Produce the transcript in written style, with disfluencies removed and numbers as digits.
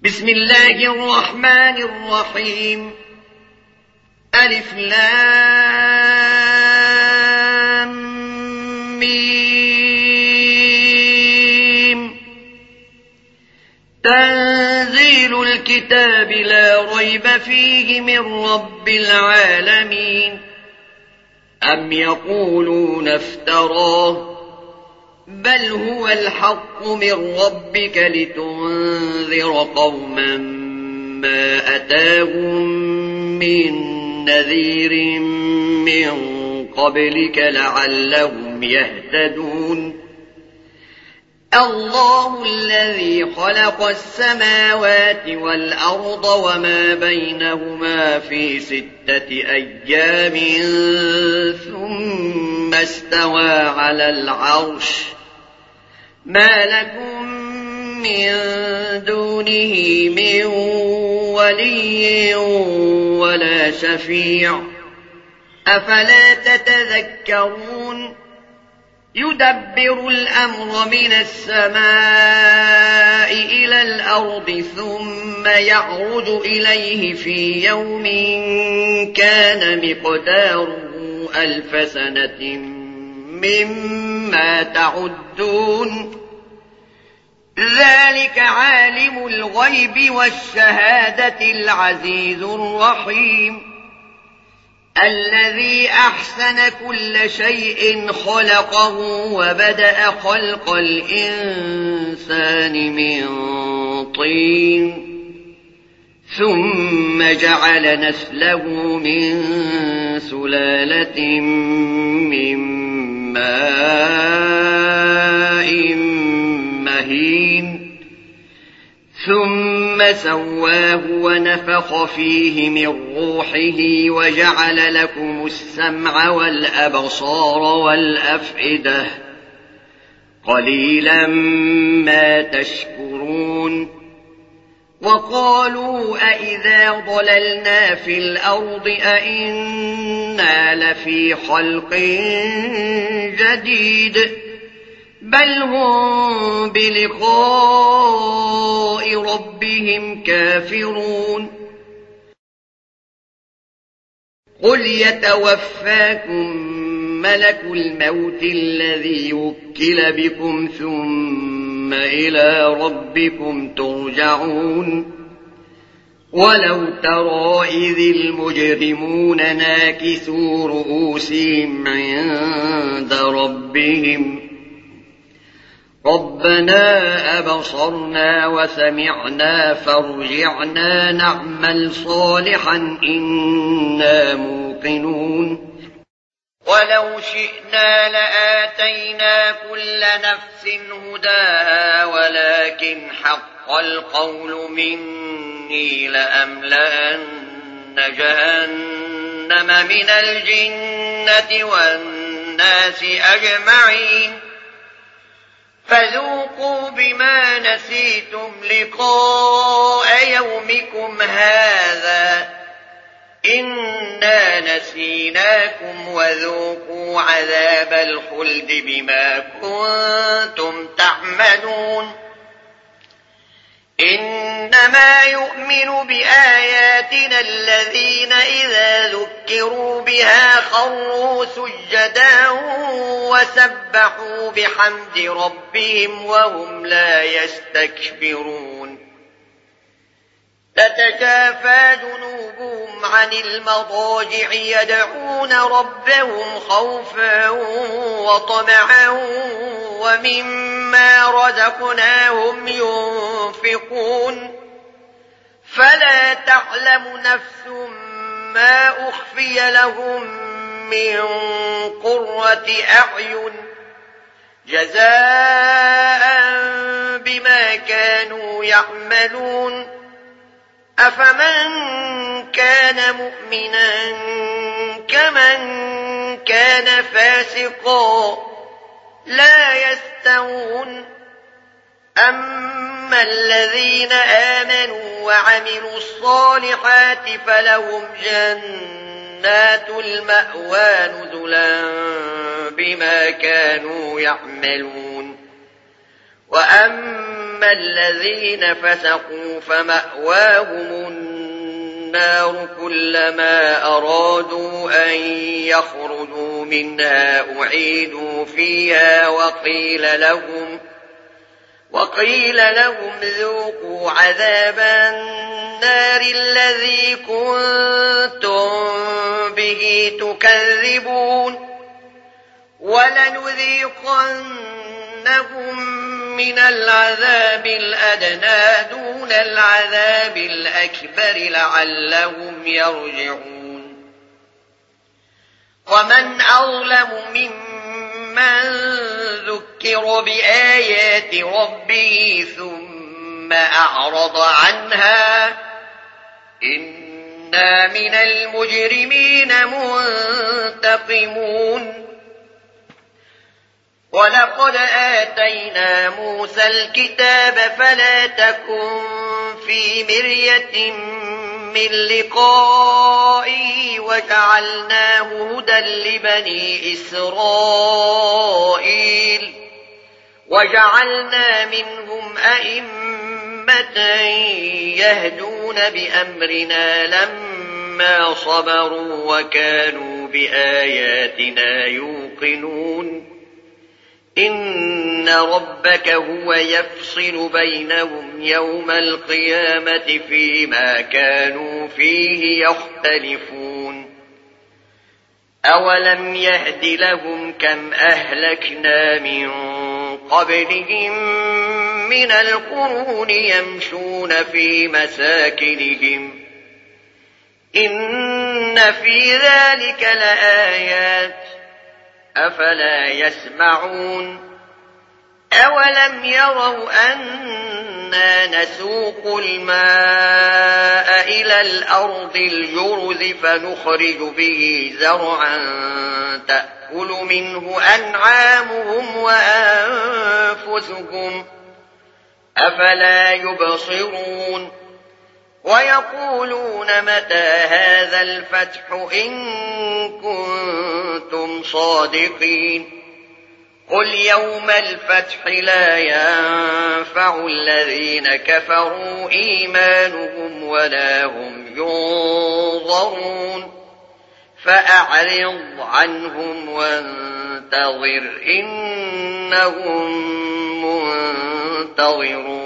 بسم الله الرحمن الرحيم. ألف لام ميم. تنزيل الكتاب لا ريب فيه من رب العالمين. أم يقولون افتراه بل هو الحق من ربك لتنذر قوما ما أتاهم من نذير من قبلك لعلهم يهتدون. الله الذي خلق السماوات والأرض وما بينهما في 6 أيام ثم استوى على العرش. ما لكم من دونه من ولي ولا شفيع أفلا تتذكرون. يدبر الأمر من السماء إلى الأرض ثم يعرج إليه في يوم كان مقداره 1000 سنة مما تعدون. ذلك عالم الغيب والشهادة العزيز الرحيم. الذي أحسن كل شيء خلقه وبدأ خلق الإنسان من طين ثم جعل نسله من سلالة من ماء مهين ثم سواه ونفخ فيه من روحه وجعل لكم السمع والأبصار والأفئدة قليلا ما تشكرون. وقالوا أئذا ضللنا في الأرض أئنا لفي خلق جديد بل هم بلقاء ربهم كافرون. قل يتوفاكم ملك الموت الذي وكل بكم ثم إلى ربكم ترجعون. ولو ترى إذ المجرمون ناكثوا رؤوسهم عند ربهم ربنا أبصرنا وسمعنا فارجعنا نعمل صالحا إنا موقنون. ولو شئنا لآتينا كل نفس هداها ولكن حق القول مني لأملأن جهنم من الجنة والناس أجمعين. فذوقوا بما نسيتم لقاء يومكم هذا إنا نسيناكم وذوقوا عذاب الخلد بما كنتم تعملون. إنما يؤمن بآياتنا الذين إذا ذكروا بها خروا سجدا وسبحوا بحمد ربهم وهم لا يستكبرون. تتجافى جنوبهم عن المضاجع يدعون ربهم خوفا وطمعا ومما رزقناهم ينفقون. فلا تعلم نفس ما أخفي لهم من قرة أعين جزاء بما كانوا يعملون. أفمن كان مؤمنا كمن كان فاسقا لا يستوون. أما الذين آمنوا وعملوا الصالحات فلهم جنات المأوى نزلا بما كانوا يعملون. وأما فأما الذين فسقوا فمأواهم النار كلما أرادوا أن يخرجوا منها أعيدوا فيها وقيل لهم ذوقوا عذاب النار الذي كنتم به تكذبون ولنذيقنهم من العذاب الأدنى دون العذاب الأكبر لعلهم يرجعون ومن أظلم ممن ذكر بآيات ربه ثم أعرض عنها إنا من المجرمين منتقمون ولقد آتينا موسى الكتاب فلا تكن في مرية من لقائه وجعلناه هدى لبني إسرائيل وجعلنا منهم أئمة يهدون بأمرنا لما صبروا وكانوا بآياتنا يوقنون إن ربك هو يفصل بينهم يوم القيامة فيما كانوا فيه يختلفون أولم يهد لهم كم أهلكنا من قبلهم من القرون يمشون في مساكنهم إن في ذلك لآيات أفلا يسمعون أولم يروا أنا نسوق الماء إلى الأرض الجرز فنخرج به زرعا تأكل منه أنعامهم وأنفسهم أفلا يبصرون ويقولون متى هذا الفتح إن كنتم صادقين قل يوم الفتح لا ينفع الذين كفروا إيمانهم ولا هم ينظرون فأعرض عنهم وانتظر إنهم منتظرون